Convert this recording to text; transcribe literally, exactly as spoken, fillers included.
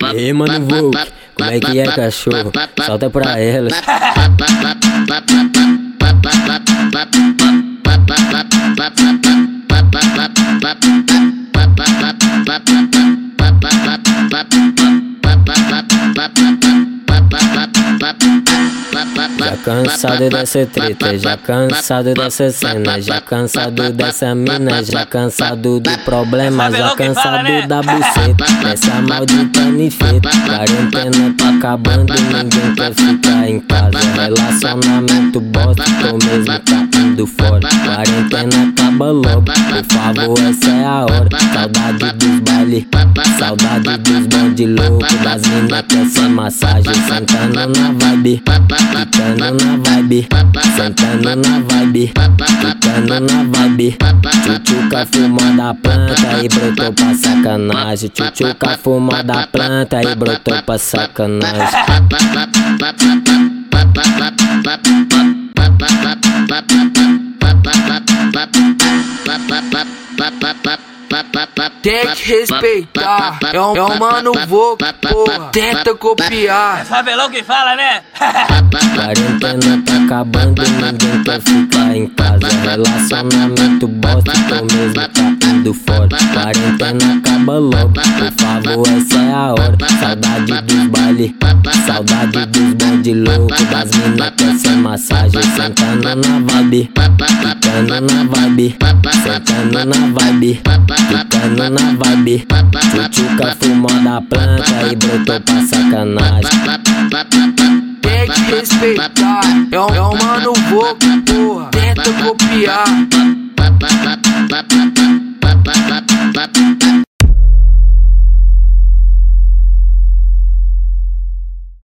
E aí, mano, Volk, como é que é, cachorro? Solta pra elas. Já cansado dessa treta, já cansado dessa cena, já cansado dessa mina, já cansado do problema, já cansado da buceta, dessa maldita nifeta. Quarentena tá acabando, ninguém quer ficar em casa. Relacionamento bosta, tô mesmo tá indo fora. Quarentena acaba logo, por favor, essa é a hora. Saudade dos baile, saudade dos bonde louco, das minas que essa massagem, sentando na vibe, ficando na vibe, sentando na vibe, ficando na vibe. Tchutchuca fumando a planta e brotou pra sacanagem. Tchutchuca fumando a planta e brotou pra sacanagem. Tem que respeitar, é um, é um mano Volk, porra, tenta copiar. É Favelão que fala, né? Quarentena tá acabando, ninguém quer ficar em casa. Relacionamento bosta, tô mesmo tá indo fora. Quarentena acaba logo, por favor, essa é a hora. Saudade dos baile, saudade dos bonde louco, das minas que essa massagem, sentando na vibe, ficando na vibe, sentando na vibe, ficando na vibe. Tchutchuca fumando a planta e brotou pra sacanagem. Tem que respeitar, é um, é um mano Volk, porra, tenta copiar.